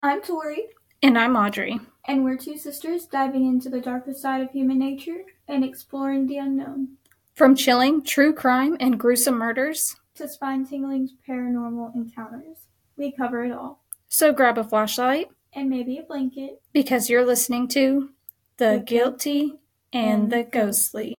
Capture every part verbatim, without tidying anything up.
I'm Tori. And I'm Audrey. And we're two sisters diving into the darker side of human nature and exploring the unknown. From chilling true crime and gruesome murders to spine-tingling paranormal encounters, we cover it all. So grab a flashlight. And maybe a blanket. Because you're listening to The, the Guilty, Guilty and, and the Ghostly.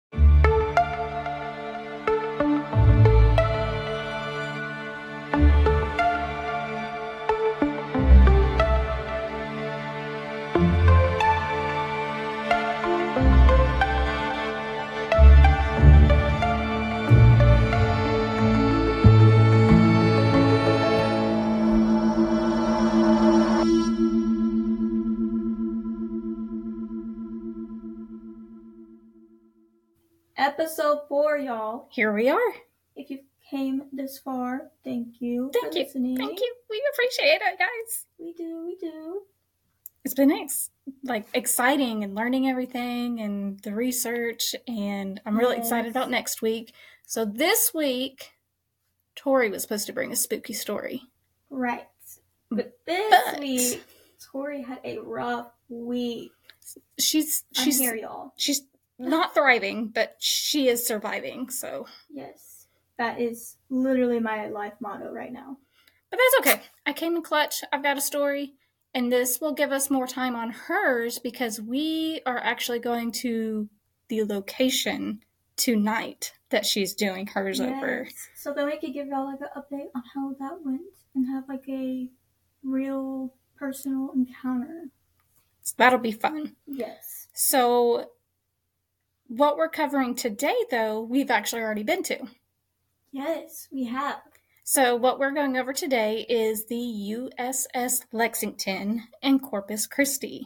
Episode four, y'all. Here we are. If you came this far, thank you thank for you. listening. Thank you. We appreciate it, guys. We do, we do. It's been nice, like exciting and learning everything and the research, and I'm really yes. excited about next week. So this week, Tori was supposed to bring a spooky story. Right. But this but... week, Tori had a rough week. She's she's I'm here, y'all. She's not thriving, but she is surviving, so. Yes. That is literally my life motto right now. But that's okay. I came in clutch. I've got a story, and this will give us more time on hers because we are actually going to the location tonight that she's doing hers yes. over. So then we could give y'all like an update on how that went and have like a real personal encounter. So that'll be fun. Yes. So what we're covering today, though, we've actually already been to. Yes, we have. So what we're going over today is the U S S Lexington in Corpus Christi.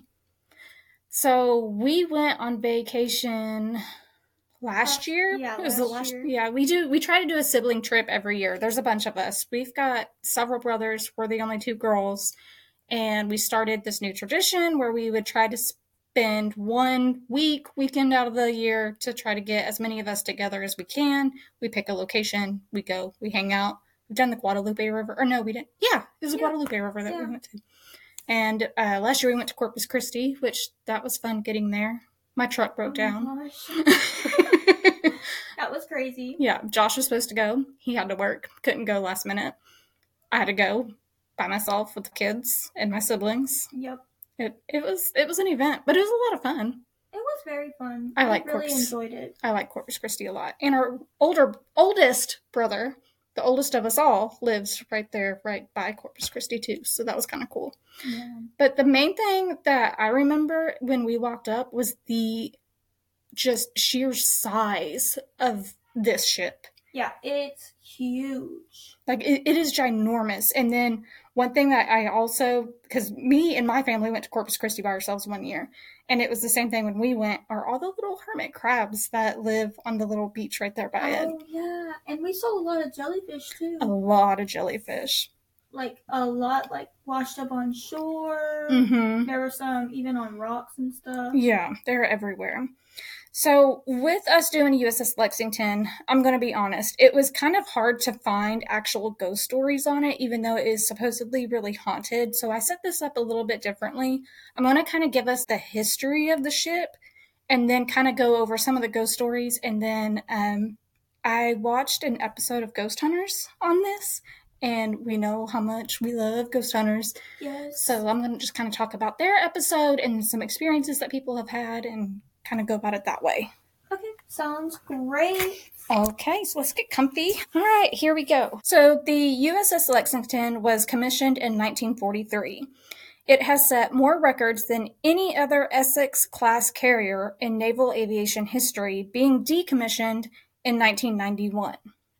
So we went on vacation last year. Yeah, it was last the last year. Yeah, we do we try to do a sibling trip every year. There's a bunch of us. We've got several brothers. We're the only two girls. And we started this new tradition where we would try to spend one week, weekend out of the year to try to get as many of us together as we can. We pick a location, we go, we hang out. We've done the Guadalupe River, or no, we didn't. Yeah, it was the yeah. Guadalupe River that yeah. we went to. And uh, last year we went to Corpus Christi, which that was fun getting there. My truck broke oh down. My that was crazy. Yeah, Josh was supposed to go. He had to work. Couldn't go last minute. I had to go by myself with the kids and my siblings. Yep. It it was it was an event, but it was a lot of fun. It was very fun. I like I really Corpus, enjoyed it. I like Corpus Christi a lot. And our older oldest brother, the oldest of us all, lives right there, right by Corpus Christi too. So that was kind of cool. Yeah. But the main thing that I remember when we walked up was the just sheer size of this ship. Yeah, it's huge. Like, it, it is ginormous. And then one thing that I also, because me and my family went to Corpus Christi by ourselves one year, and it was the same thing when we went, are all the little hermit crabs that live on the little beach right there by it. Oh, yeah. And we saw a lot of jellyfish, too. A lot of jellyfish. Like, a lot, like, washed up on shore. Mm-hmm. There were some even on rocks and stuff. Yeah, they're everywhere. So with us doing U S S Lexington, I'm going to be honest, it was kind of hard to find actual ghost stories on it, even though it is supposedly really haunted. So I set this up a little bit differently. I'm going to kind of give us the history of the ship and then kind of go over some of the ghost stories. And then um, I watched an episode of Ghost Hunters on this, and we know how much we love Ghost Hunters. Yes. So I'm going to just kind of talk about their episode and some experiences that people have had and kind of go about it that way. Okay, sounds great. Okay, so let's get comfy. All right, here we go. So the U S S Lexington was commissioned in nineteen forty-three. It has set more records than any other Essex-class carrier in naval aviation history, being decommissioned in nineteen ninety-one.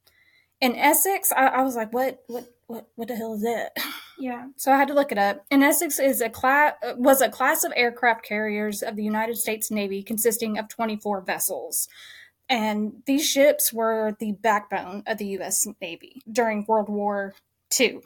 In Essex, I, I was like, what, what, what, what the hell is that? Yeah. So I had to look it up. And Essex is a class was a class of aircraft carriers of the United States Navy consisting of twenty-four vessels. And these ships were the backbone of the U S Navy during World War Two.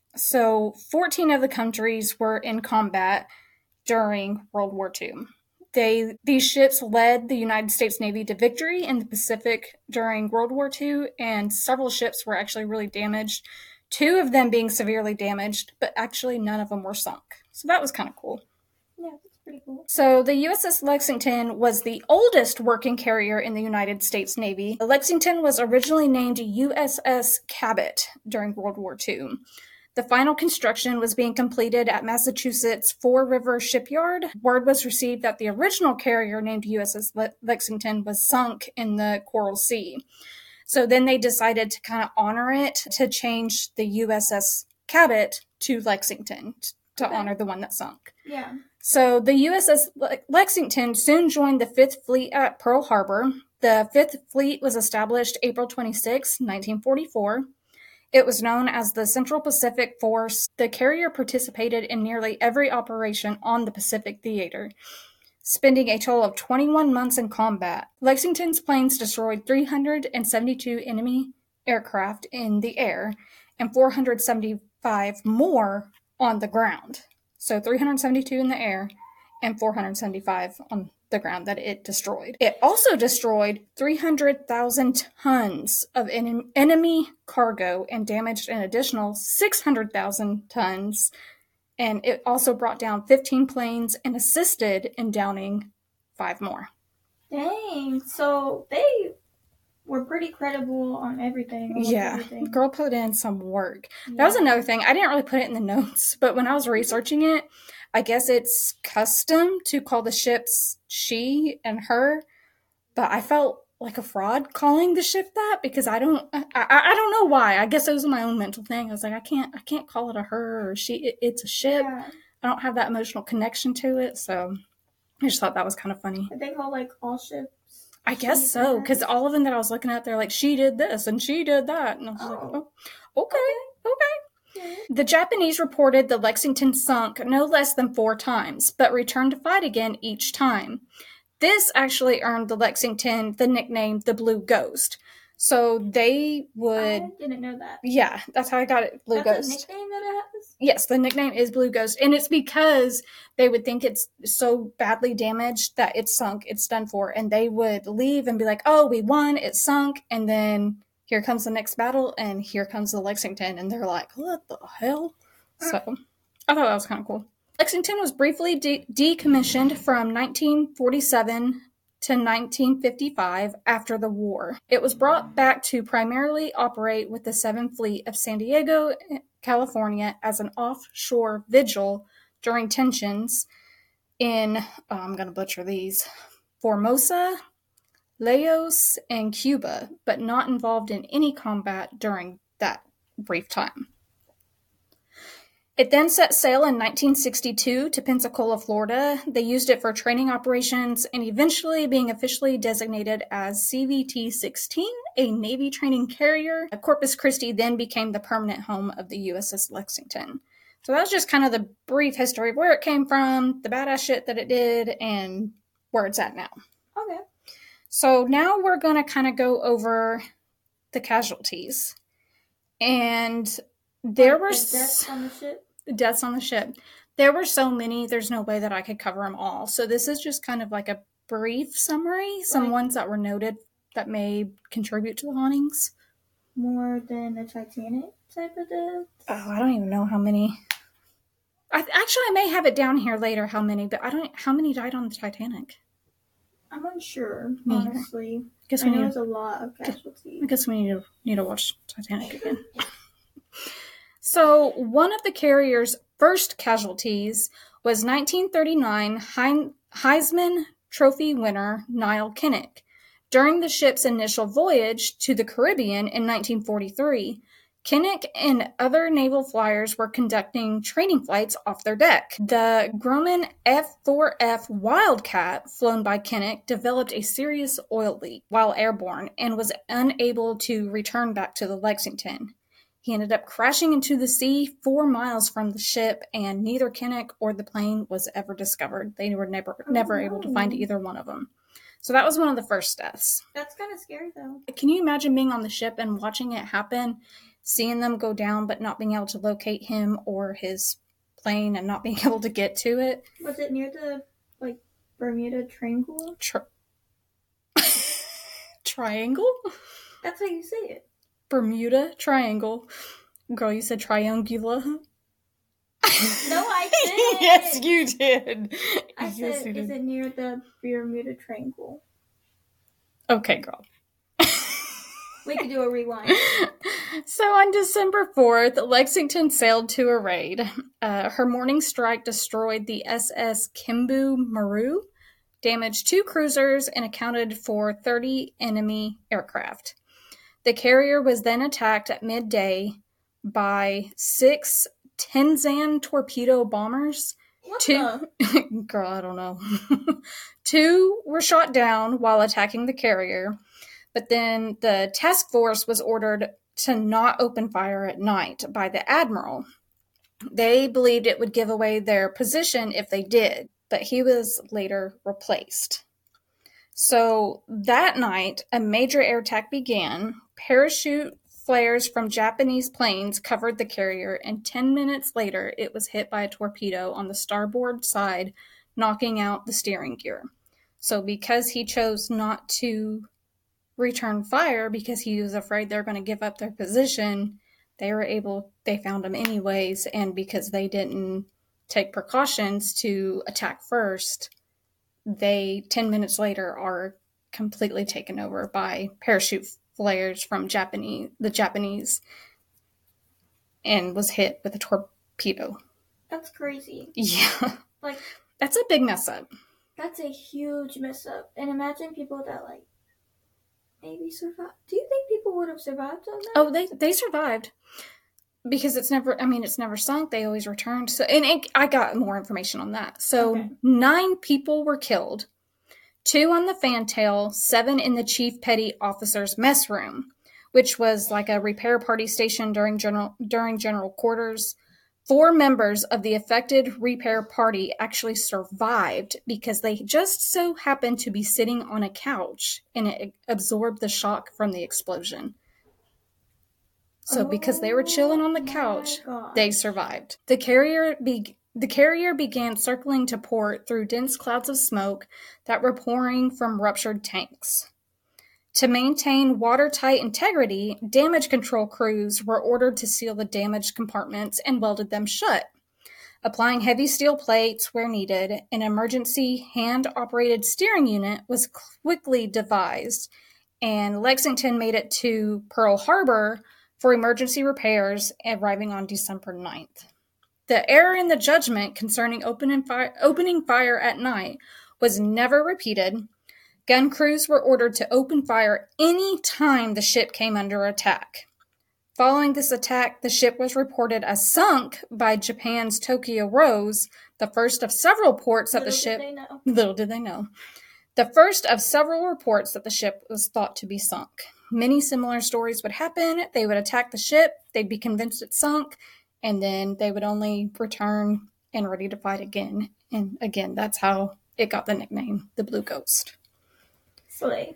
So fourteen of the countries were in combat during World War Two. They these ships led the United States Navy to victory in the Pacific during World War Two, and several ships were actually really damaged, two of them being severely damaged, but actually none of them were sunk. So that was kind of cool. Yeah, that's pretty cool. So the U S S Lexington was the oldest working carrier in the United States Navy. The Lexington was originally named U S S Cabot during World War Two. The final construction was being completed at Massachusetts Fore River Shipyard. Word was received that the original carrier named U S S Le- Lexington was sunk in the Coral Sea. So then they decided to kind of honor it to change the U S S Cabot to Lexington to Okay. honor the one that sunk. Yeah. So the U S S Le- Lexington soon joined the Fifth Fleet at Pearl Harbor. The Fifth Fleet was established April twenty-sixth, nineteen forty-four. It was known as the Central Pacific Force. The carrier participated in nearly every operation on the Pacific Theater, spending a total of twenty-one months in combat. Lexington's planes destroyed three hundred seventy-two enemy aircraft in the air and four hundred seventy-five more on the ground. So three hundred seventy-two in the air and four hundred seventy-five on the ground that it destroyed. It also destroyed three hundred thousand tons of en- enemy cargo and damaged an additional six hundred thousand tons. And it also brought down fifteen planes and assisted in downing five more. Dang. So they were pretty credible on everything. almost Yeah, everything. girl put in some work. Yeah. That was another thing. I didn't really put it in the notes, but when I was researching it, I guess it's custom to call the ships she and her, but I felt like a fraud calling the ship that because I don't, I, I, I don't know why. I guess it was my own mental thing. I was like, I can't, I can't call it a her or she. It, it's a ship. Yeah. I don't have that emotional connection to it, so I just thought that was kind of funny. Did they call like all ships? I guess she so, and because hers? all of them that I was looking at, they're like, she did this and she did that. And I was like, Oh. oh, okay, okay. Yeah. The Japanese reported the Lexington sunk no less than four times, but returned to fight again each time. This actually earned the Lexington the nickname the Blue Ghost. So they would... I didn't know that. Yeah, that's how I got it, Blue That's Ghost. a nickname that it has? Yes, the nickname is Blue Ghost, and it's because they would think it's so badly damaged that it's sunk, it's done for, and they would leave and be like, oh, we won, it sunk, and then here comes the next battle, and here comes the Lexington, and they're like, what the hell? So, I thought that was kind of cool. Lexington was briefly de- decommissioned from nineteen forty-seven to nineteen fifty-five after the war. It was brought back to primarily operate with the seventh Fleet of San Diego, California as an offshore vigil during tensions in, oh, I'm going to butcher these, Formosa, Laos, and Cuba, but not involved in any combat during that brief time. It then set sail in nineteen sixty-two to Pensacola, Florida. They used it for training operations and eventually being officially designated as C V T sixteen, a Navy training carrier. Corpus Christi then became the permanent home of the U S S Lexington. So that was just kind of the brief history of where it came from, the badass shit that it did, and where it's at now. Okay. So now we're going to kind of go over the casualties. And there Like were... the deaths on the ship? deaths on the ship. There were so many, there's no way that I could cover them all. So this is just kind of like a brief summary, some Like- ones that were noted that may contribute to the hauntings. More than the Titanic type of death? Oh, I don't even know how many. I actually I may have it down here later how many, but I don't how many died on the Titanic. I'm unsure, Me either. honestly. Guess I we know need there's a lot of casualties. I guess we need to need to watch Titanic again. So, one of the carrier's first casualties was nineteen thirty-nine Heim- Heisman Trophy winner Niall Kinnock. During the ship's initial voyage to the Caribbean in nineteen forty-three, Kinnock and other naval flyers were conducting training flights off their deck. The Grumman F four F Wildcat, flown by Kinnock, developed a serious oil leak while airborne and was unable to return back to the Lexington. He ended up crashing into the sea four miles from the ship, and neither Kinnock or the plane was ever discovered. They were never Oh, never no. able to find either one of them. So that was one of the first deaths. That's kind of scary, though. Can you imagine being on the ship and watching it happen, seeing them go down, but not being able to locate him or his plane and not being able to get to it? Was it near the, like, Bermuda Triangle? Tri- Triangle? That's how you say it. Bermuda Triangle. Girl, you said triangula. No, I didn't. Yes, you did. I yes, said, you is did. it near the Bermuda Triangle? Okay, girl. We could do a rewind. So on December fourth, Lexington sailed to a raid. Uh, her morning strike destroyed the S S Kimbu Maru, damaged two cruisers, and accounted for thirty enemy aircraft. The carrier was then attacked at midday by six Tenzan torpedo bombers. What Two, the? girl, I don't know. Two were shot down while attacking the carrier, but then the task force was ordered to not open fire at night by the admiral. They believed it would give away their position if they did, but he was later replaced. So that night, a major air attack began. Parachute flares from Japanese planes covered the carrier, and ten minutes later, it was hit by a torpedo on the starboard side, knocking out the steering gear. So because he chose not to return fire because he was afraid they're going to give up their position, they were able, they found him anyways, and because they didn't take precautions to attack first, they, ten minutes later, are completely taken over by parachute flares from Japanese, the Japanese, and was hit with a torpedo. That's crazy. Yeah. Like, that's a big mess up. That's a huge mess up. And imagine people that, like, maybe survived. Do you think people would have survived on that? Oh, they they survived. Because it's never, I mean, it's never sunk. They always returned. So, and it, I got more information on that. So, okay. Nine people were killed. Two on the fantail, seven in the chief petty officer's mess room, which was like a repair party station during general during general quarters. Four members of the affected repair party actually survived because they just so happened to be sitting on a couch and it absorbed the shock from the explosion. So because they were chilling on the couch, they survived. The carrier be- the carrier began circling to port through dense clouds of smoke that were pouring from ruptured tanks. To maintain watertight integrity, damage control crews were ordered to seal the damaged compartments and welded them shut. Applying heavy steel plates where needed, an emergency hand-operated steering unit was quickly devised, and Lexington made it to Pearl Harbor for emergency repairs, arriving on December ninth. The error in the judgment concerning opening fire, opening fire at night was never repeated. Gun crews were ordered to open fire any time the ship came under attack. Following this attack, the ship was reported as sunk by Japan's Tokyo Rose, the first of several reports that the ship... Little did they know. Little did they know. The first of several reports that the ship was thought to be sunk. Many similar stories would happen. They would attack the ship, they'd be convinced it's sunk, and then they would only return and ready to fight again. And again, that's how it got the nickname, the Blue Ghost. Slay.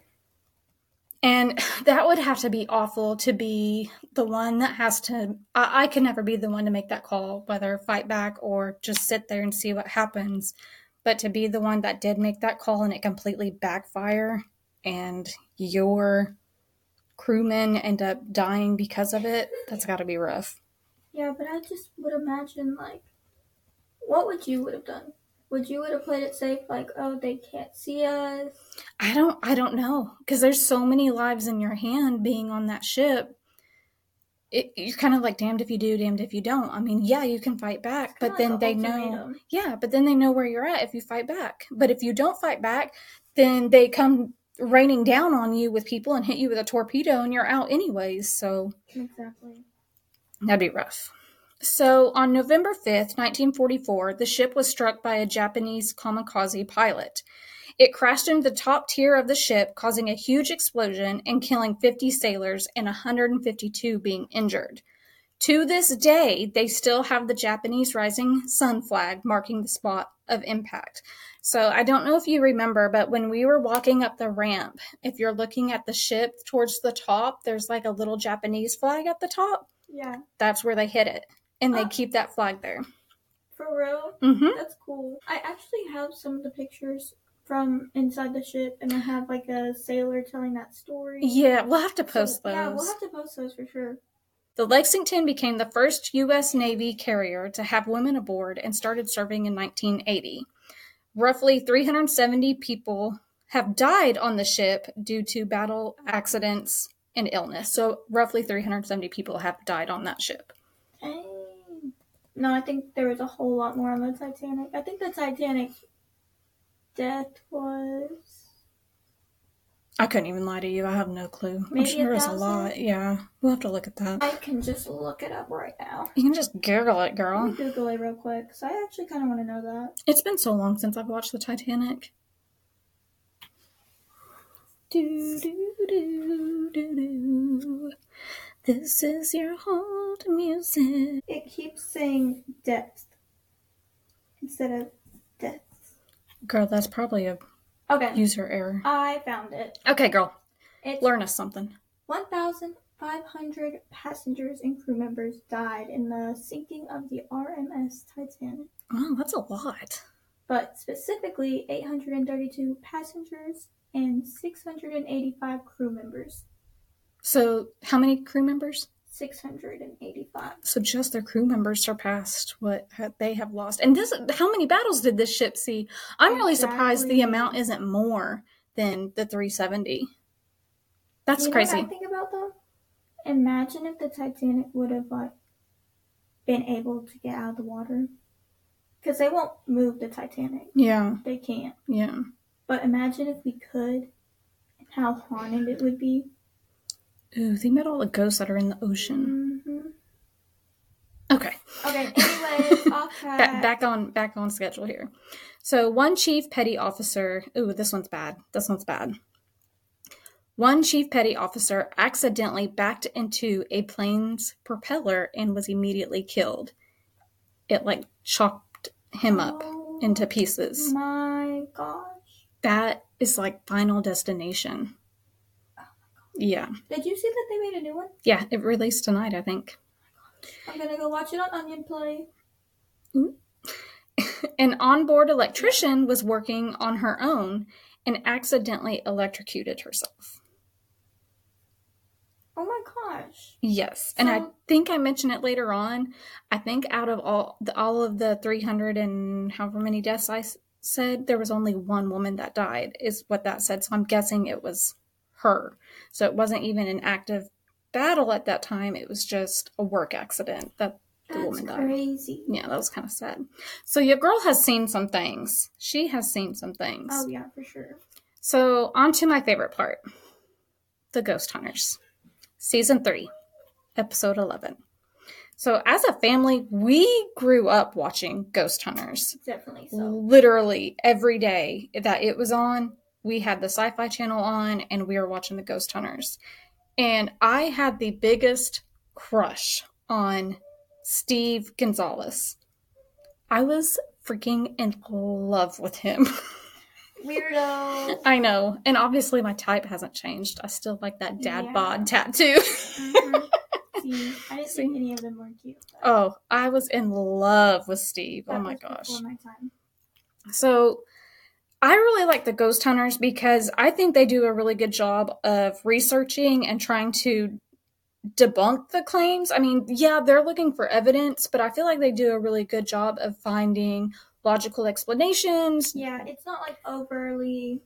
And that would have to be awful to be the one that has to... I, I could never be the one to make that call, whether fight back or just sit there and see what happens. But to be the one that did make that call and it completely backfire and your crewmen end up dying because of it, that's got to be rough. Yeah, but I just would imagine, like, what would you would have done? Would you would have played it safe, like, oh, they can't see us? I don't, I don't know, because there's so many lives in your hand being on that ship. It, you're kind of like damned if you do, damned if you don't. I mean, yeah, you can fight back, but then like they know, yeah, but then they know where you're at if you fight back. But if you don't fight back, then they come raining down on you with people and hit you with a torpedo and you're out anyways. So exactly, that'd be rough. So on November fifth, nineteen forty-four, the ship was struck by a Japanese kamikaze pilot. It crashed into the top tier of the ship, causing a huge explosion and killing fifty sailors and one hundred fifty-two being injured. To this day, they still have the Japanese rising sun flag marking the spot of impact. So I don't know if you remember, but when we were walking up the ramp, if you're looking at the ship towards the top, there's like a little Japanese flag at the top. Yeah. That's where they hit it. And they uh, keep that flag there. For real? Mm-hmm. That's cool. I actually have some of the pictures from inside the ship, and I have like a sailor telling that story. Yeah, we'll have to post so, those. Yeah, we'll have to post those for sure. The Lexington became the first U S Navy carrier to have women aboard and started serving in nineteen eighty. Roughly three hundred seventy people have died on the ship due to battle accidents and illness. So roughly three hundred seventy people have died on that ship. Dang. No, I think there was a whole lot more on the Titanic. I think the Titanic death was... I couldn't even lie to you. I have no clue. Maybe I'm sure a it's a thousand? lot. Yeah, we'll have to look at that. I can just look it up right now. You can just Google it, Let girl. me Google it real quick, because I actually kind of want to know that. It's been so long since I've watched the Titanic. Do, do, do, do, do. This is your hold music. It keeps saying depth instead of depth. Girl, that's probably a Okay, user error. I found it. Okay, girl, It's learn us something. one thousand five hundred passengers and crew members died in the sinking of the R M S Titanic. Oh, that's a lot. But specifically, eight hundred thirty-two passengers and six hundred eighty-five crew members. So, how many crew members? six hundred eighty-five. So just their crew members surpassed what they have lost. And this, how many battles did this ship see? I'm really surprised the Exactly. amount isn't more than the three seventy. That's You know crazy. what I think about though? Imagine if the Titanic would have like been able to get out of the water. Because they won't move the Titanic. Yeah, They can't. yeah. But imagine if we could and how haunted it would be. Ooh, think about all the ghosts that are in the ocean. Mm-hmm. Okay. Okay, anyways, off track. Ba- back on back on schedule here. So one chief petty officer, ooh, this one's bad. This one's bad. One chief petty officer accidentally backed into a plane's propeller and was immediately killed. It like chopped him up Oh into pieces. my gosh. That is like Final Destination. Yeah. Did you see that they made a new one? Yeah, it released tonight, I think. I'm gonna go watch it on Onion Play. An onboard electrician was working on her own and accidentally electrocuted herself. Oh my gosh. Yes, and I So- think I mentioned it later on. I think out of all the, all of the three hundred and however many deaths I s- said, there was only one woman that died, is what that said. So I'm guessing it was her. So it wasn't even an active battle at that time. It was just a work accident that the That's woman died. crazy. Yeah, that was kind of sad. So your girl has seen some things. She has seen some things. Oh yeah, for sure. So on to my favorite part. The Ghost Hunters. Season three, episode eleven. So as a family, we grew up watching Ghost Hunters. Definitely so. Literally every day that it was on, we had the Sci-Fi Channel on and we were watching the Ghost Hunters. And I had the biggest crush on Steve Gonzalez. I was freaking in love with him. Weirdo. I know. And obviously my type hasn't changed. I still like that dad Yeah. bod tattoo. Mhm. See, I didn't See? think any of them were cute. but Oh, I was in love with Steve. that Oh my was gosh. before my time. So I really like the Ghost Hunters because I think they do a really good job of researching and trying to debunk the claims. I mean, yeah, they're looking for evidence, but I feel like they do a really good job of finding logical explanations. Yeah, it's not like overly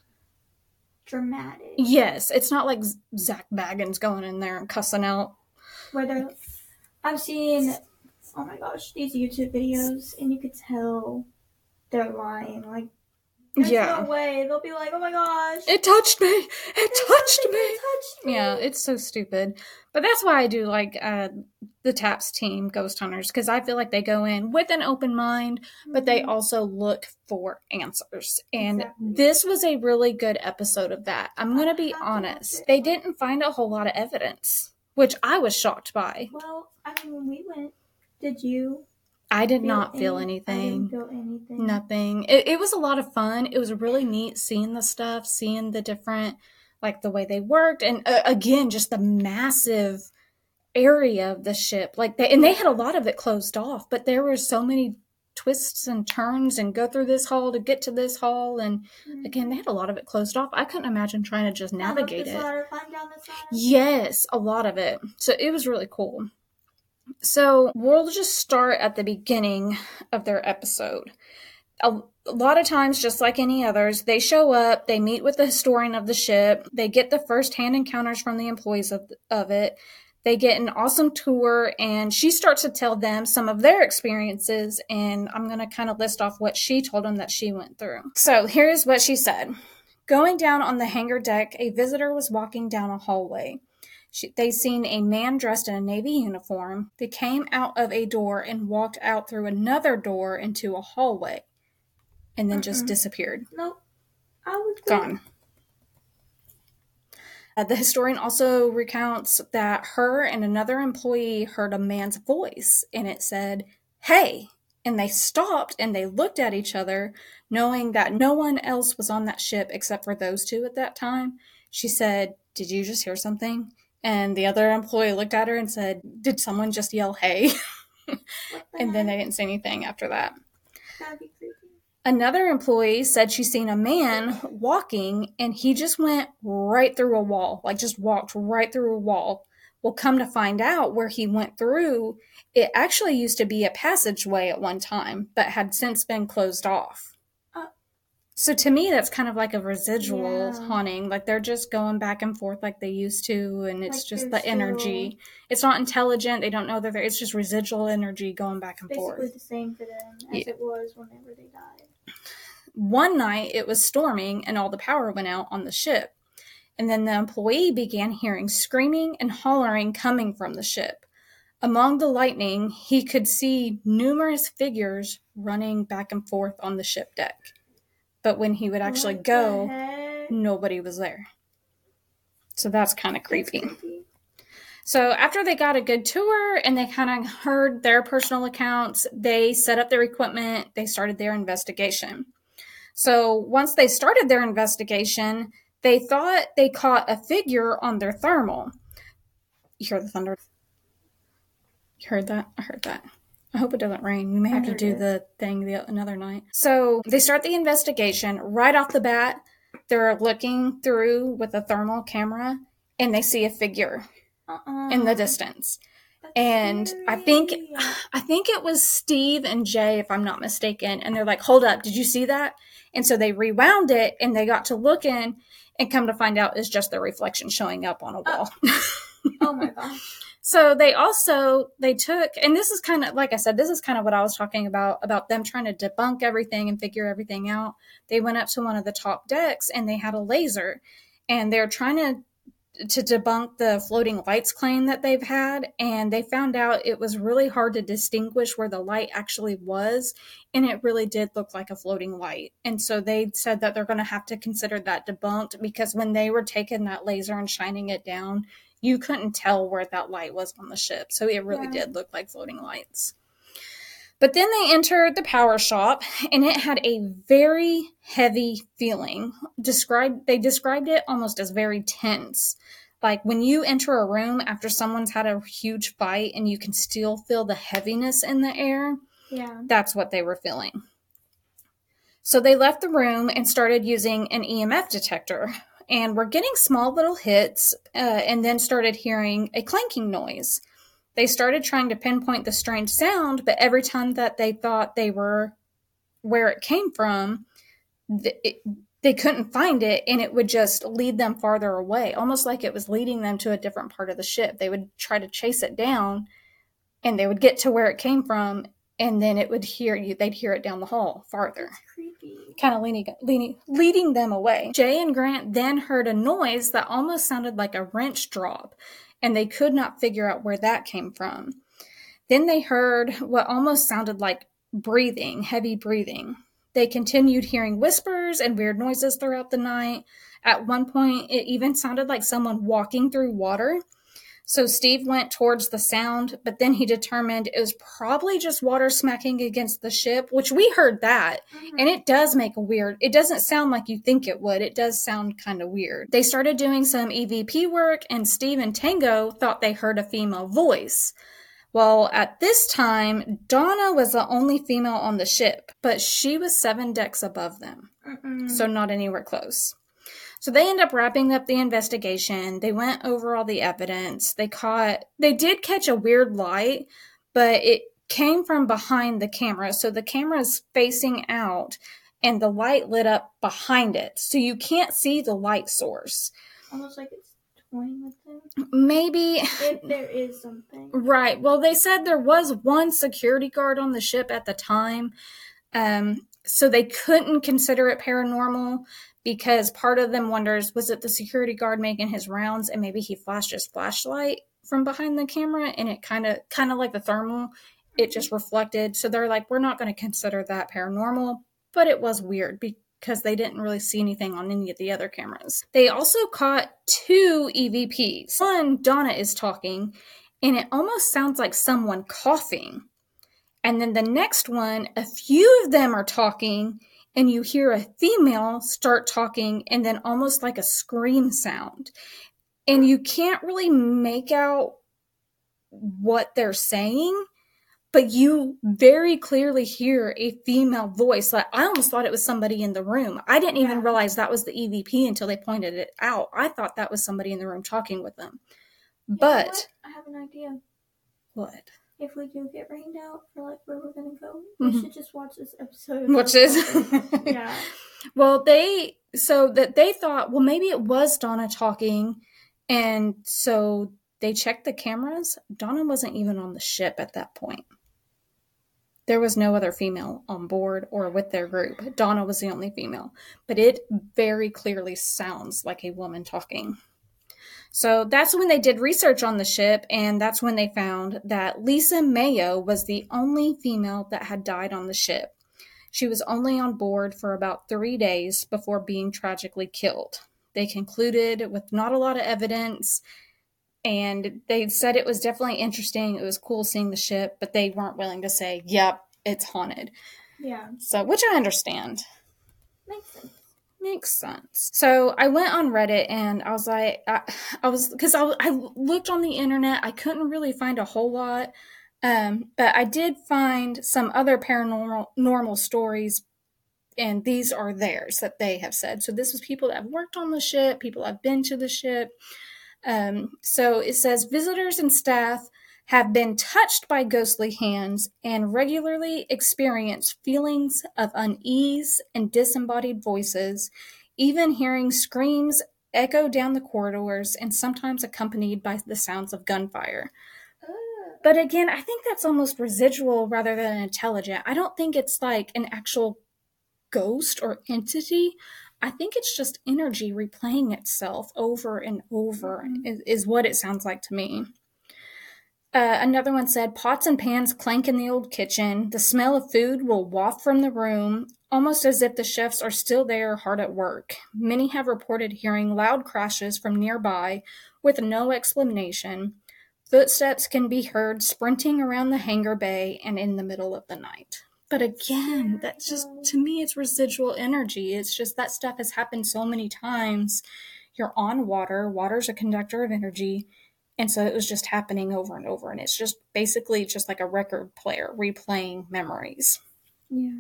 dramatic. Yes, it's not like Z- Zach Baggins going in there and cussing out. Where they're, I've seen, oh my gosh, these YouTube videos, and you could tell they're lying. Like, there's Yeah. no way. They'll be like, oh my gosh. It touched me. It there's touched something me. that touched me. Yeah, it's so stupid. But that's why I do like uh, the TAPS team, Ghost Hunters, because I feel like they go in with an open mind, but they Mhm. also look for answers. And Exactly. this was a really good episode of that. I'm going to be I have to watch honest. it. They didn't find a whole lot of evidence, which I was shocked by. Well, I mean, when we went, did you I did feel not feel any- I anything. didn't feel anything. Nothing. It, it was a lot of fun. It was really neat seeing the stuff, seeing the different, like the way they worked. And uh, again, just the massive area of the ship. Like they, and they had a lot of it closed off, but there were so many twists and turns and go through this hall to get to this hall. And mm-hmm. again, they had a lot of it closed off. I couldn't imagine trying to just navigate it. Ladder, climb down the side. Yes, a lot of it. So it was really cool. So we'll just start at the beginning of their episode. A, a lot of times, just like any others, they show up, they meet with the historian of the ship, they get the first-hand encounters from the employees of, of it, they get an awesome tour, and she starts to tell them some of their experiences, and I'm going to kind of list off what she told them that she went through. So here's what she said. Going down on the hangar deck, a visitor was walking down a hallway. She, they seen a man dressed in a Navy uniform. They came out of a door and walked out through another door into a hallway. And then Mm-mm. just disappeared. Nope. I was gone. Uh, the historian also recounts that her and another employee heard a man's voice, and it said, "Hey!" And they stopped and they looked at each other, knowing that no one else was on that ship except for those two at that time. She said, "Did you just hear something?" And the other employee looked at her and said, "Did someone just yell, hey?" And then they didn't say anything after that. That'd be creepy. Another employee said she seen a man walking and he just went right through a wall, like just walked right through a wall. Well, come to find out where he went through, it actually used to be a passageway at one time, but had since been closed off. Uh, so to me, that's kind of like a residual yeah. haunting. Like they're just going back and forth like they used to, and it's like just the still... energy. It's not intelligent. They don't know that it's just residual energy going back and Basically forth. Basically the same for them as yeah. it was whenever they died. One night it was storming and all the power went out on the ship. And then the employee began hearing screaming and hollering coming from the ship. Among the lightning, he could see numerous figures running back and forth on the ship deck. But when he would actually what go, nobody was there. So that's kind of creepy. creepy. So after they got a good tour and they kind of heard their personal accounts, they set up their equipment, they started their investigation. So once they started their investigation, they thought they caught a figure on their thermal. You hear the thunder? You heard that? I heard that. I hope it doesn't rain. We may have to do it. the thing the, another night. So they start the investigation. Right off the bat, they're looking through with a thermal camera, and they see a figure uh-uh. in the distance. That's and scary. I think I think it was Steve and Jay, if I'm not mistaken. And they're like, "Hold up, did you see that?" And so they rewound it, and they got to looking, and come to find out it's just their reflection showing up on a wall. Oh, oh my gosh. So they also, they took, and this is kind of, like I said, this is kind of what I was talking about, about them trying to debunk everything and figure everything out. They went up to one of the top decks, and they had a laser, and they're trying to to debunk the floating lights claim that they've had, and they found out it was really hard to distinguish where the light actually was, and it really did look like a floating light. And so they said that they're going to have to consider that debunked, because when they were taking that laser and shining it down, you couldn't tell where that light was on the ship. So it really yeah. did look like floating lights. But then they entered the power shop, and it had a very heavy feeling. Described, they described it almost as very tense. Like when you enter a room after someone's had a huge fight and you can still feel the heaviness in the air. Yeah. That's what they were feeling. So they left the room and started using an E M F detector. And were getting small little hits uh, and then started hearing a clanking noise. They started trying to pinpoint the strange sound, but every time that they thought they were where it came from, th- it, they couldn't find it, and it would just lead them farther away, almost like it was leading them to a different part of the ship. They would try to chase it down, and they would get to where it came from, and then it would hear you. They'd hear it down the hall farther. That's creepy. Kind of leaning, leaning, leading them away. Jay and Grant then heard a noise that almost sounded like a wrench drop, and they could not figure out where that came from. Then they heard what almost sounded like breathing, heavy breathing. They continued hearing whispers and weird noises throughout the night. At one point, it even sounded like someone walking through water. So Steve went towards the sound, but then he determined it was probably just water smacking against the ship, which we heard that. Mm-hmm. And it does make a weird, it doesn't sound like you think it would. It does sound kind of weird. They started doing some E V P work, and Steve and Tango thought they heard a female voice. Well, at this time, Donna was the only female on the ship, but she was seven decks above them, Mm-mm. so not anywhere close. So they end up wrapping up the investigation. They went over all the evidence. They caught, they did catch a weird light, but it came from behind the camera. So the camera is facing out and the light lit up behind it. So you can't see the light source. Almost like it's toying with them. Maybe. If there is something. Right. Well, they said there was one security guard on the ship at the time. Um, so they couldn't consider it paranormal because part of them wonders, was it the security guard making his rounds and maybe he flashed his flashlight from behind the camera and it kind of kind of like the thermal, it just reflected. So they're like, we're not going to consider that paranormal, but it was weird because they didn't really see anything on any of the other cameras. They also caught two E V Ps. One, Donna is talking and it almost sounds like someone coughing. And then the next one, a few of them are talking and you hear a female start talking and then almost like a scream sound. And you can't really make out what they're saying, but you very clearly hear a female voice. Like, I almost thought it was somebody in the room. I didn't even realize that was the E V P until they pointed it out. I thought that was somebody in the room talking with them. You but know what? I have an idea. What? If we do get rained out for like where we're gonna go, Mhm. we should just watch this episode. Watch this. Yeah. Well, they so that they thought, well, maybe it was Donna talking, and so they checked the cameras. Donna wasn't even on the ship at that point. There was no other female on board or with their group. Donna was the only female, but it very clearly sounds like a woman talking. So that's when they did research on the ship, and that's when they found that Lisa Mayo was the only female that had died on the ship. She was only on board for about three days before being tragically killed. They concluded with not a lot of evidence, and they said it was definitely interesting. It was cool seeing the ship, but they weren't willing to say, yep, it's haunted. Yeah. So, which I understand. Makes sense. Makes sense. So I went on Reddit and I was like, I, I was, because I, I looked on the internet. I couldn't really find a whole lot. Um, but I did find some other paranormal normal stories, and these are theirs that they have said. So this was people that have worked on the ship, people that have been to the ship. Um, so it says visitors and staff have been touched by ghostly hands and regularly experience feelings of unease and disembodied voices, even hearing screams echo down the corridors and sometimes accompanied by the sounds of gunfire. But again, I think that's almost residual rather than intelligent. I don't think it's like an actual ghost or entity. I think it's just energy replaying itself over and over, mm-hmm. is, is what it sounds like to me. Uh, another one said, pots and pans clank in the old kitchen. The smell of food will waft from the room, almost as if the chefs are still there hard at work. Many have reported hearing loud crashes from nearby with no explanation. Footsteps can be heard sprinting around the hangar bay and in the middle of the night. But again, that's just, to me, it's residual energy. It's just that stuff has happened so many times. You're on water. Water's a conductor of energy. And so it was just happening over and over. And it's just basically just like a record player replaying memories. Yeah.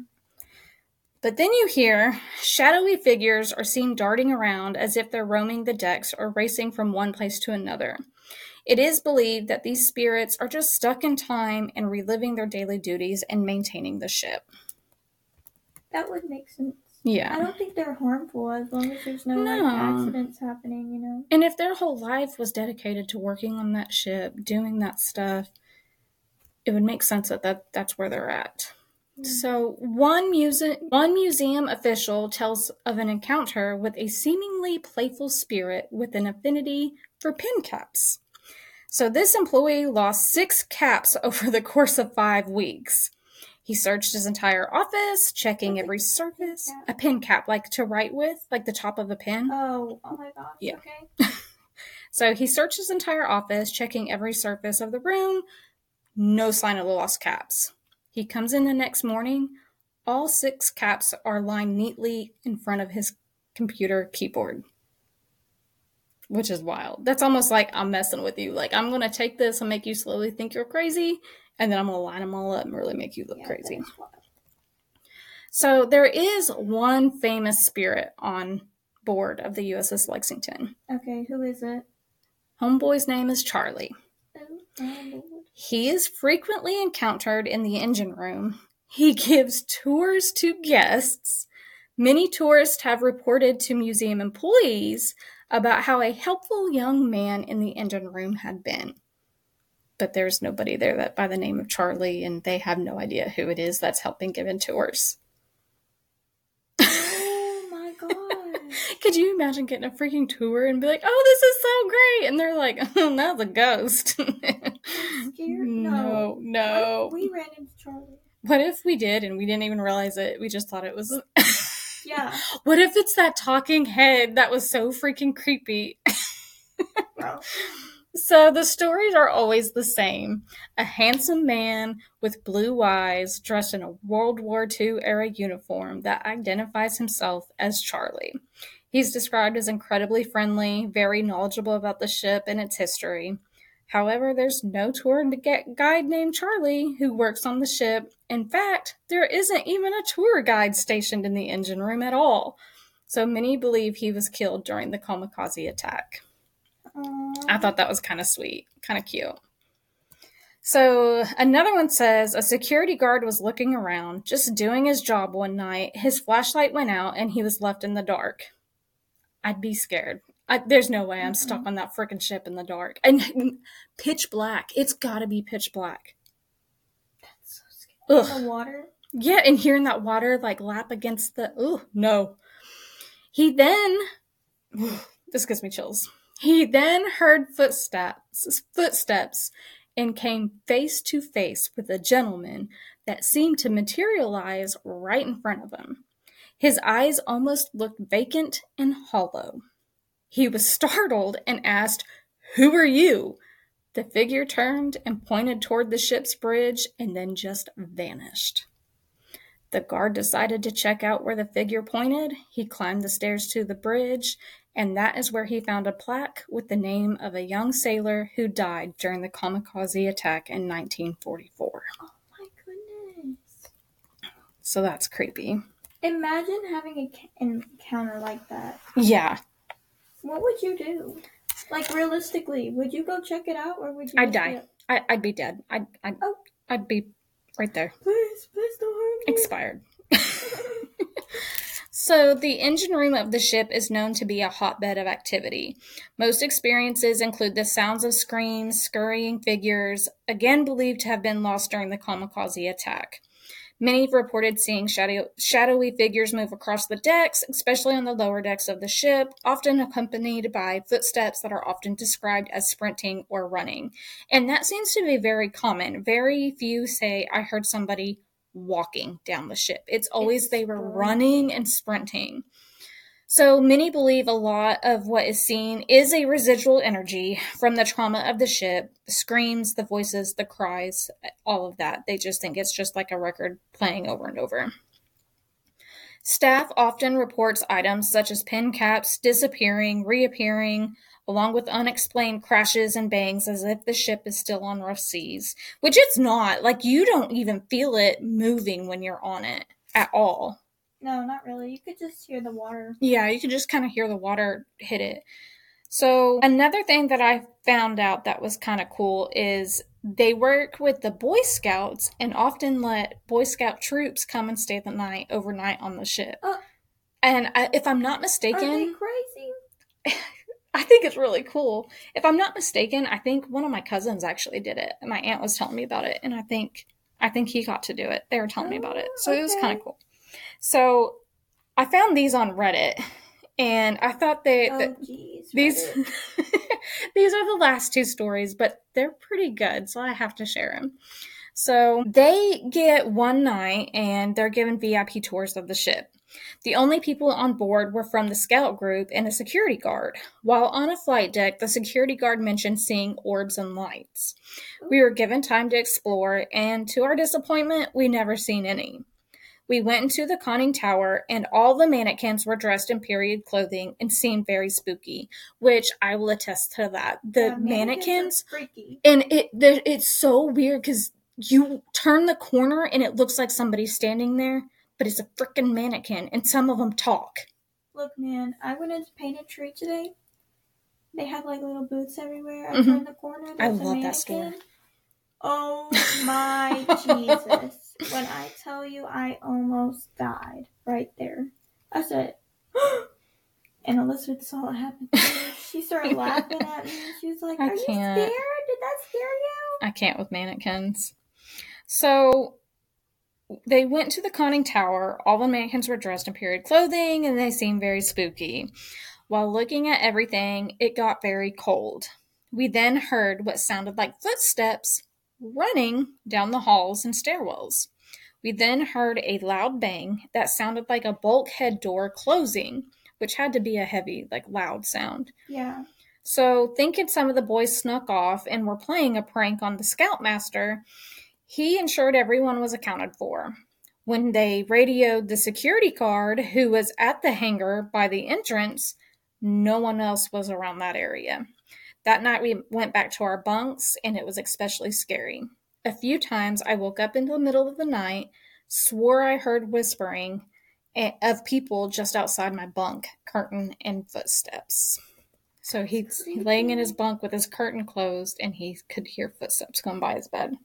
But then you hear shadowy figures are seen darting around as if they're roaming the decks or racing from one place to another. It is believed that these spirits are just stuck in time and reliving their daily duties and maintaining the ship. That would make sense. Yeah. I don't think they're harmful as long as there's no, no. like, accidents happening, you know? And if their whole life was dedicated to working on that ship, doing that stuff, it would make sense that, that that's where they're at. Yeah. So one, muse- one museum official tells of an encounter with a seemingly playful spirit with an affinity for pin caps. So this employee lost six caps over the course of five weeks. He searched his entire office, checking What's every surface. A pin cap, like to write with, like the top of a pen. Oh, oh my gosh, yeah. Okay. So he searched his entire office, checking every surface of the room. No sign of the lost caps. He comes in the next morning. All six caps are lined neatly in front of his computer keyboard. which is wild. That's almost like I'm messing with you. Like, I'm going to take this and make you slowly think you're crazy, and then I'm going to line them all up and really make you look Yeah, crazy. that's wild. So there is one famous spirit on board of the U S S Lexington. Okay, who is it? Homeboy's name is Charlie. Oh, my Lord. He is frequently encountered in the engine room. He gives tours to guests. Many tourists have reported to museum employees about how a helpful young man in the engine room had been. But there's nobody there that by the name of Charlie, and they have no idea who it is that's helping giving tours. Oh my god. Could you imagine getting a freaking tour and be like, oh, this is so great? And they're like, oh, that's a ghost. I'm scared. No, No. no. What if we ran into Charlie? What if we did and we didn't even realize it? We just thought it was... Yeah. What if it's that talking head that was so freaking creepy? Bro. So the stories are always the same. A handsome man with blue eyes dressed in a World War Two era uniform that identifies himself as Charlie. He's described as incredibly friendly, very knowledgeable about the ship and its history. However, there's no tour guide named Charlie who works on the ship. In fact, there isn't even a tour guide stationed in the engine room at all. So many believe he was killed during the kamikaze attack. Aww. I thought that was kind of sweet, kind of cute. So another one says, a security guard was looking around, just doing his job one night. His flashlight went out and he was left in the dark. I'd be scared. I, there's no way I'm mm-hmm. stuck on that freaking ship in the dark. And pitch black. It's got to be pitch black. That's so scary. Ugh. In the water? Yeah, and hearing that water like lap against the... Ooh, no. He then... This gives me chills. He then heard footsteps, footsteps and came face to face with a gentleman that seemed to materialize right in front of him. His eyes almost looked vacant and hollow. He was startled and asked, "Who are you?" The figure turned and pointed toward the ship's bridge and then just vanished. The guard decided to check out where the figure pointed. He climbed the stairs to the bridge, and that is where he found a plaque with the name of a young sailor who died during the kamikaze attack in nineteen forty-four. Oh my goodness. So that's creepy. Imagine having an encounter like that. Yeah. What would you do? Like, realistically, would you go check it out, or would you... I'd die. I, I'd be dead. I'd, I'd, oh. I'd be right there. Please, please don't hurt me. Expired. So the engine room of the ship is known to be a hotbed of activity. Most experiences include the sounds of screams, scurrying figures, again believed to have been lost during the kamikaze attack. Many have reported seeing shadow, shadowy figures move across the decks, especially on the lower decks of the ship, often accompanied by footsteps that are often described as sprinting or running. And that seems to be very common. Very few say, I heard somebody walking down the ship. It's always it's they were boring. running and sprinting. So many believe a lot of what is seen is a residual energy from the trauma of the ship, the screams, the voices, the cries, all of that. They just think it's just like a record playing over and over. Staff often reports items such as pen caps disappearing, reappearing, along with unexplained crashes and bangs as if the ship is still on rough seas, which it's not. Like, you don't even feel it moving when you're on it at all. No, not really. You could just hear the water. Yeah, you could just kind of hear the water hit it. So another thing that I found out that was kind of cool is they work with the Boy Scouts and often let Boy Scout troops come and stay the night overnight on the ship. Uh, and I, if I'm not mistaken... Are they crazy? I think it's really cool. If I'm not mistaken, I think one of my cousins actually did it. And my aunt was telling me about it. And I think I think he got to do it. They were telling oh, me about it. So okay. It was kind of cool. So I found these on Reddit, and I thought they oh, that geez, these these are the last two stories, but they're pretty good, so I have to share them. So they get one night, and they're given V I P tours of the ship. The only people on board were from the scout group and a security guard. While on a flight deck, the security guard mentioned seeing orbs and lights. We were given time to explore, and to our disappointment, we never seen any. We went into the conning tower, and all the mannequins were dressed in period clothing and seemed very spooky, which I will attest to that. The Yeah, mannequins mannequins, are freaky. and it it's so weird because you turn the corner and it looks like somebody's standing there, but it's a freaking mannequin, and some of them talk. Look, man, I went into Paint a Tree today. They have like little booths everywhere. I Mhm. turned the corner. I There's a love that store. mannequin. Oh my Jesus. When I tell you I almost died right there. I said, and Elizabeth saw what happened to her. She started laughing at me. She was like, I are you can't. scared? Did that scare you? I can't with mannequins. So they went to the conning tower. All the mannequins were dressed in period clothing, and they seemed very spooky. While looking at everything, it got very cold. We then heard what sounded like footsteps running down the halls and stairwells. We then heard a loud bang that sounded like a bulkhead door closing, which had to be a heavy, like loud sound. Yeah. So, thinking some of the boys snuck off and were playing a prank on the scoutmaster, he ensured everyone was accounted for. When they radioed the security guard who was at the hangar by the entrance, no one else was around that area. That night we went back to our bunks, and it was especially scary. A few times I woke up in the middle of the night, swore I heard whispering of people just outside my bunk, curtain and footsteps. So he's laying in his bunk with his curtain closed, and he could hear footsteps going by his bed.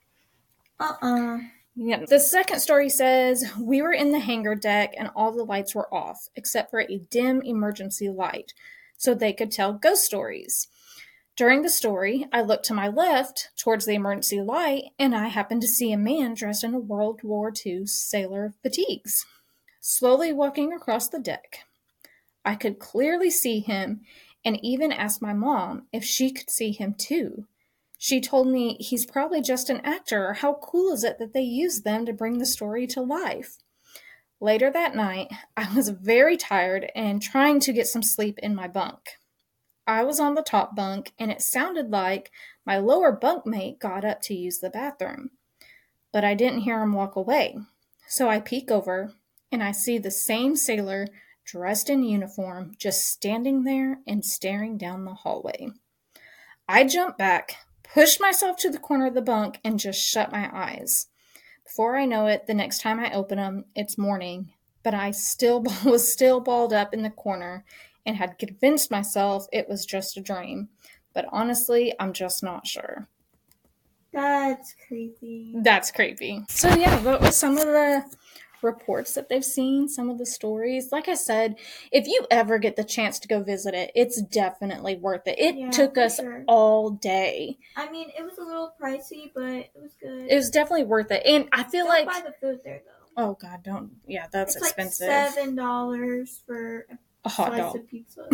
Uh-uh. Yeah. The second story says, we were in the hangar deck and all the lights were off, except for a dim emergency light, so they could tell ghost stories. During the story, I looked to my left towards the emergency light, and I happened to see a man dressed in a World War Two sailor fatigues, slowly walking across the deck. I could clearly see him, and even asked my mom if she could see him too. She told me he's probably just an actor. How cool is it that they used them to bring the story to life? Later that night, I was very tired and trying to get some sleep in my bunk. I was on the top bunk, and it sounded like my lower bunkmate got up to use the bathroom. But I didn't hear him walk away. So I peek over, and I see the same sailor dressed in uniform just standing there and staring down the hallway. I jumped back, pushed myself to the corner of the bunk, and just shut my eyes. Before I know it, the next time I open them, it's morning, but I still was still balled up in the corner and had convinced myself it was just a dream. But honestly, I'm just not sure. That's creepy. That's creepy. So yeah, what was some of the reports that they've seen, some of the stories? Like I said, if you ever get the chance to go visit it, it's definitely worth it. It Yeah, took for us sure. all day. I mean, it was a little pricey, but it was good. It was definitely worth it. And I feel Don't like buy the food there, though. Oh God, don't. Yeah, that's it's expensive. like seven dollars for a, a hot slice dog of pizza.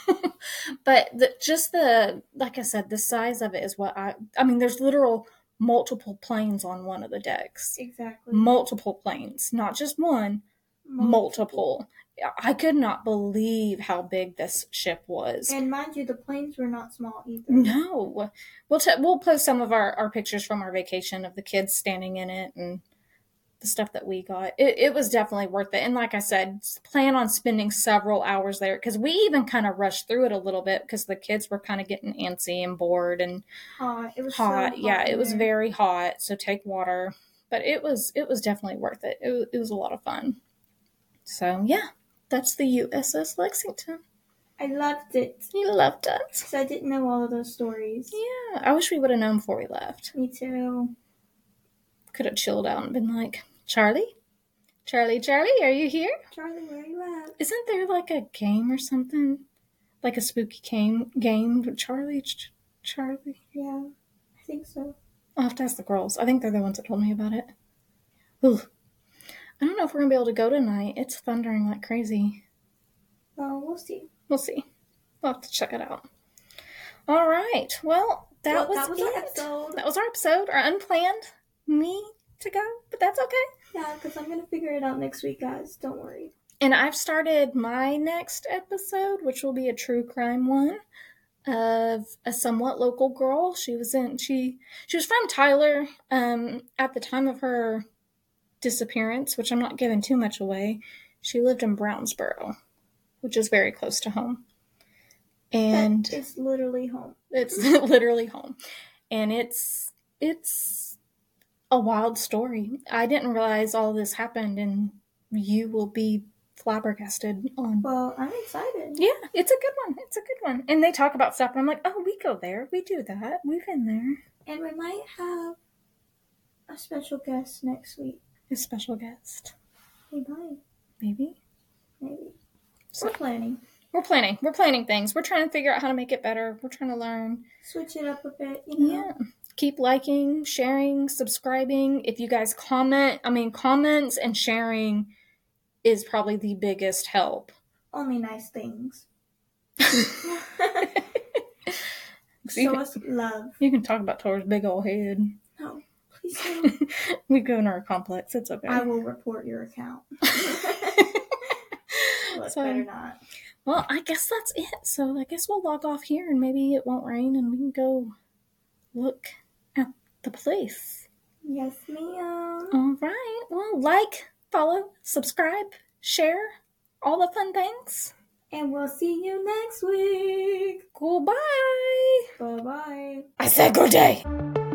But the, just the, like I said, the size of it is what I. I mean, there's literal multiple planes on one of the decks. Exactly. Multiple planes, not just one. Multiple. multiple. I could not believe how big this ship was. And mind you, the planes were not small either. No, we'll t- we'll post some of our, our pictures from our vacation of the kids standing in it and the stuff that we got. It, it was definitely worth it. And like I said, plan on spending several hours there because we even kind of rushed through it a little bit because the kids were kind of getting antsy and bored and hot. It was hot. So hot yeah, it was there. very hot. So take water. But it was it was definitely worth it. It, it was a lot of fun. So yeah, that's the U S S Lexington. I loved it. You loved it. Because I didn't know all of those stories. Yeah, I wish we would have known before we left. Me too. Could have chilled out and been like, Charlie? Charlie, Charlie, are you here? Charlie, where are you at? Isn't there like a game or something? Like a spooky game, game with Charlie? Ch- Charlie? Yeah, I think so. I'll have to ask the girls. I think they're the ones that told me about it. Ooh. I don't know if we're going to be able to go tonight. It's thundering like crazy. Well, we'll see. We'll see. We'll have to check it out. All right. Well, that well, was, that was it. our episode. That was our episode. Our unplanned me to go, but that's okay. Yeah, because I'm going to figure it out next week, guys. Don't worry. And I've started my next episode, which will be a true crime one of a somewhat local girl. She was in she she was from Tyler. Um, at the time of her disappearance, which I'm not giving too much away, she lived in Brownsboro, which is very close to home. And it's literally home. It's literally home. And it's it's a wild story. I didn't realize all this happened, and you will be flabbergasted on. Well, I'm excited. Yeah, it's a good one. It's a good one. And they talk about stuff, and I'm like, oh, we go there. We do that. We've been there. And we might have a special guest next week. A special guest. We might. Maybe. Maybe. So, We're planning. We're planning. We're planning things. We're trying to figure out how to make it better. We're trying to learn. Switch it up a bit, you know? Yeah. Keep liking, sharing, subscribing. If you guys comment, I mean, comments and sharing is probably the biggest help. Only nice things. So Show can, us love. You can talk about Tor's big old head. No, please don't. We go in our complex. It's okay. I will report your account. Well, So, better not. Well, I guess that's it. So I guess we'll log off here, and maybe it won't rain, and we can go look at the place. Yes, ma'am. All right. Well, like, follow, subscribe, share, all the fun things. And we'll see you next week. Goodbye. Bye-bye. I said good day.